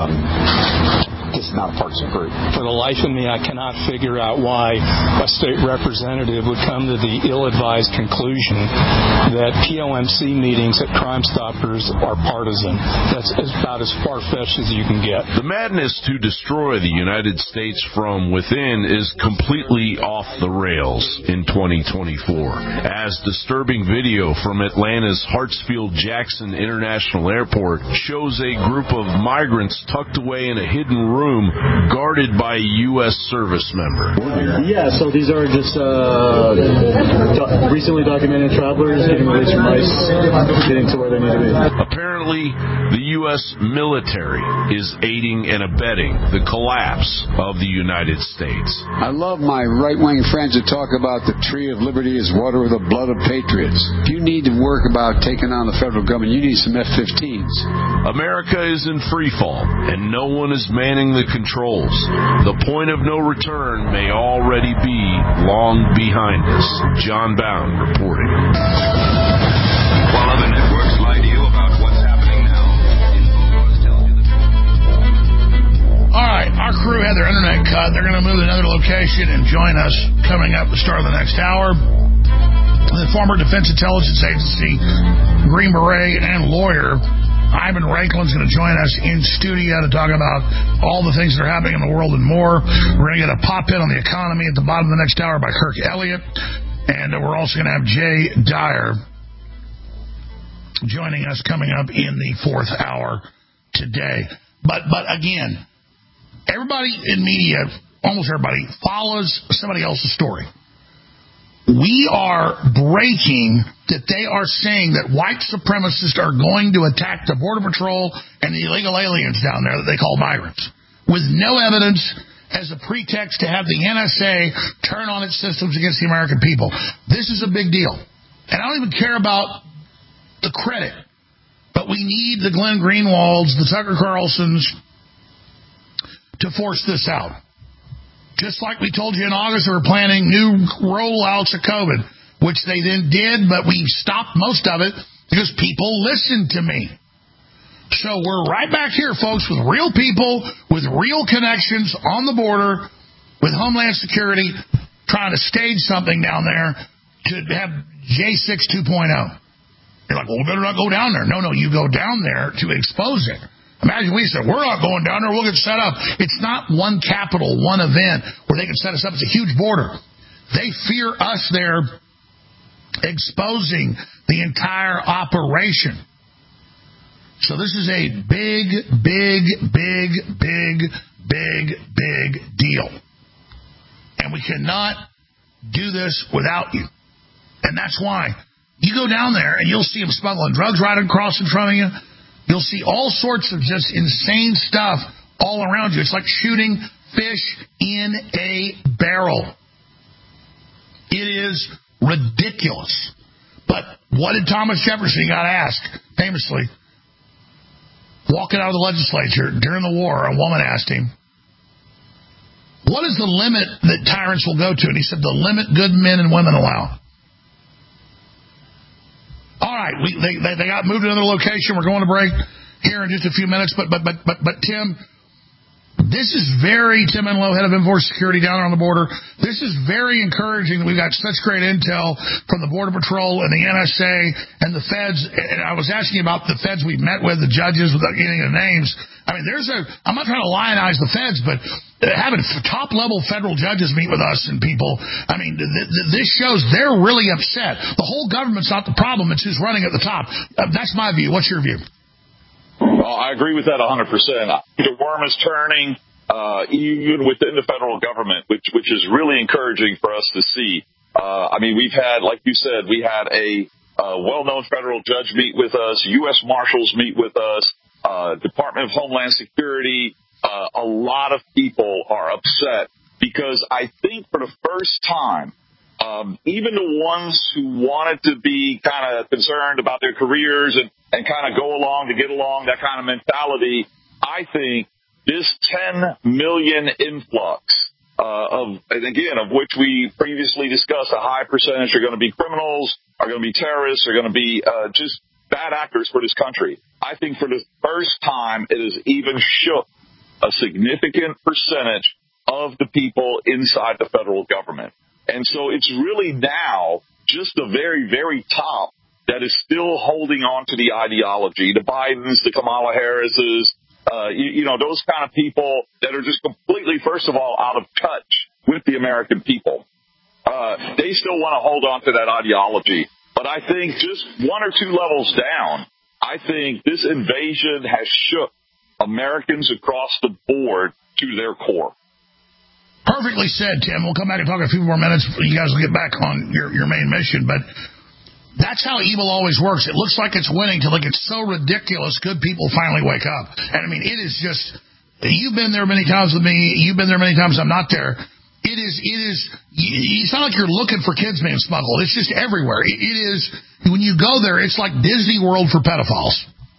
it's not a partisan group. For the life of me, I cannot figure out why a state representative would come to the ill-advised conclusion that POMC meetings at Crime Stoppers are partisan. That's about as far-fetched as you can get. The madness to destroy the United States from within is completely off the rails in 2024. As disturbing video from Atlanta's Hartsfield-Jackson International Airport shows a group of migrants tucked away in a hidden room guarded by a U.S. service member. Yeah, so these are just recently documented travelers getting released from ICE, getting to where they need to be. Apparently, the U.S. military is aiding and abetting the collapse of the United States. I love my right-wing friends that talk about the tree of liberty is water with the blood of patriots. If you need to work about taking on the federal government, you need some F-15s. America is in free fall, and no one is manning the controls. The point of no return may already be long behind us. John Bound reporting. While other networks lie to you about what's happening now, InfoWars tells you the truth. All right, our crew had their internet cut. They're going to move to another location and join us coming up at the start of the next hour. The former Defense Intelligence Agency Green Beret and lawyer Ivan Raiklin's going to join us in studio to talk about all the things that are happening in the world and more. We're going to get a pop-in on the economy at the bottom of the next hour by Kirk Elliott. And we're also going to have Jay Dyer joining us coming up in the fourth hour today. But again, everybody in media, almost everybody, follows somebody else's story. We are breaking that they are saying that white supremacists are going to attack the Border Patrol and the illegal aliens down there that they call migrants, with no evidence as a pretext to have the NSA turn on its systems against the American people. This is a big deal. And I don't even care about the credit, but we need the Glenn Greenwalds, the Tucker Carlsons to force this out. Just like we told you in August, we were planning new rollouts of COVID, which they then did, but we stopped most of it because people listened to me. So we're right back here, folks, with real people, with real connections on the border, with Homeland Security, trying to stage something down there to have J6 2.0. You're like, well, we better not go down there. No, you go down there to expose it. Imagine we said, we're not going down there, we'll get set up. It's not one capital, one event where they can set us up. It's a huge border. They fear us there exposing the entire operation. So this is a big deal. And we cannot do this without you. And that's why You go down there and you'll see them smuggling drugs right across in front of you. You'll see all sorts of just insane stuff all around you. It's like shooting fish in a barrel. It is ridiculous. But what did Thomas Jefferson, he got asked, famously, walking out of the legislature during the war, a woman asked him, what is the limit that tyrants will go to? And he said, the limit good men and women allow. All right, they got moved to another location. We're going to break here in just a few minutes. But Tim, this is Tim Enlow, head of Enforced Security down there on the border. This is very encouraging that we've got such great intel from the Border Patrol and the NSA and the feds. And I was asking about the feds we've met with, the judges, without getting the names. I mean, I'm not trying to lionize the feds, but having top-level federal judges meet with us and people, I mean, this shows they're really upset. The whole government's not the problem. It's who's running at the top. That's my view. What's your view? Well, I agree with that 100%. The worm is turning, even within the federal government, which is really encouraging for us to see. I mean, we've had, like you said, we had a well-known federal judge meet with us, U.S. Marshals meet with us, Department of Homeland Security. A lot of people are upset because I think for the first time, even the ones who wanted to be kind of concerned about their careers and kind of go along to get along, that kind of mentality, I think this 10 million influx of which we previously discussed, a high percentage are going to be criminals, are going to be terrorists, are going to be just bad actors for this country. I think for the first time it has even shook a significant percentage of the people inside the federal government. And so it's really now just the very, very top that is still holding on to the ideology, the Bidens, the Kamala Harrises, those kind of people that are just completely, first of all, out of touch with the American people. They still want to hold on to that ideology. But I think just one or two levels down, I think this invasion has shook Americans across the board to their core. Perfectly said, Tim. We'll come back and talk a few more minutes. You guys will get back on your main mission. But that's how evil always works. It looks like it's winning till it gets so ridiculous, good people finally wake up. And, I mean, it is just, you've been there many times with me. You've been there many times. I'm not there. It is, it's not like you're looking for kids being smuggled. It's just everywhere. It is, when you go there, it's like Disney World for pedophiles.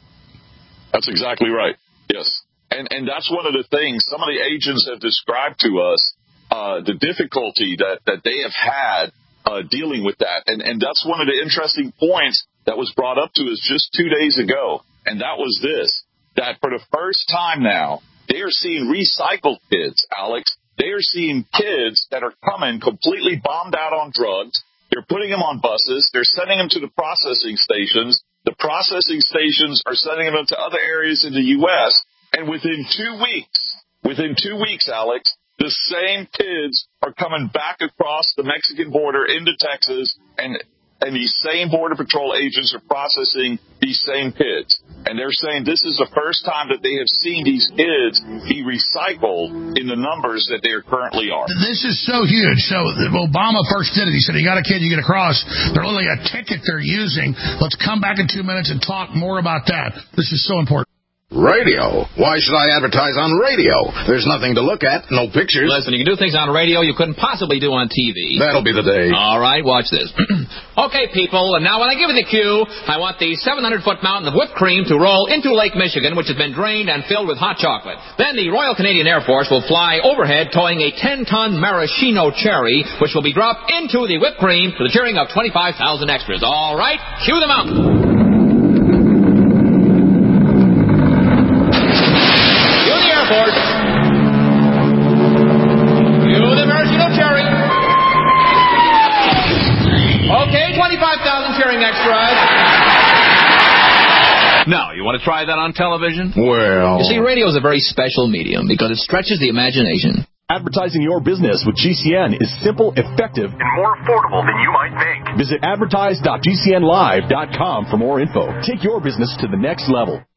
That's exactly right. Yes. And that's one of the things some of the agents have described to us, the difficulty that they have had dealing with that. And that's one of the interesting points that was brought up to us just 2 days ago. And that was this, that for the first time now, they are seeing recycled kids, Alex. They are seeing kids that are coming completely bombed out on drugs. They're putting them on buses. They're sending them to the processing stations. The processing stations are sending them to other areas in the U.S. And within 2 weeks, Alex, the same kids are coming back across the Mexican border into Texas, and these same Border Patrol agents are processing these same kids. And they're saying this is the first time that they have seen these kids be recycled in the numbers that they currently are. This is so huge. So Obama first did it. He said, you got a kid, you get across. They're literally a ticket they're using. Let's come back in 2 minutes and talk more about that. This is so important. Radio? Why should I advertise on radio? There's nothing to look at, no pictures. Listen, you can do things on radio you couldn't possibly do on TV. That'll be the day. All right, watch this. Okay, people, and now when I give you the cue, I want the 700-foot mountain of whipped cream to roll into Lake Michigan, which has been drained and filled with hot chocolate. Then the Royal Canadian Air Force will fly overhead towing a 10-ton maraschino cherry, which will be dropped into the whipped cream to the cheering of 25,000 extras. All right, cue the mountain. Okay, 25,000 cheering extras. Now, you want to try that on television? Well... You see, radio is a very special medium because it stretches the imagination. Advertising your business with GCN is simple, effective, and more affordable than you might think. Visit advertise.gcnlive.com for more info. Take your business to the next level.